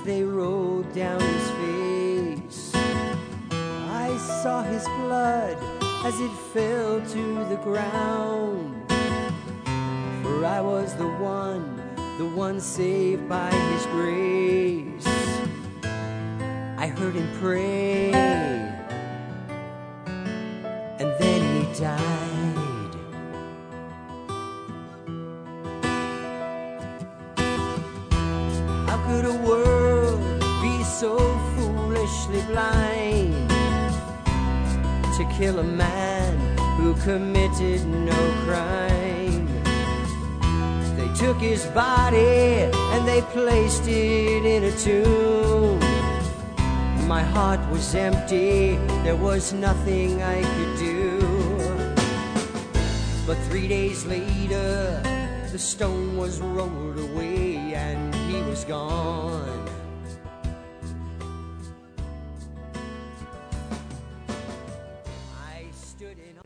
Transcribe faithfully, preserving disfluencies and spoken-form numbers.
they rolled down his face. I saw his blood as it fell to the ground, for I was the one, the one saved by his grace. I heard him pray, and then he died. How could a world be so foolishly blind to kill a man who committed no crime? They took his body and they placed it in a tomb. My heart was empty, there was nothing I could do. But three days later, the stone was rolled away and he was gone.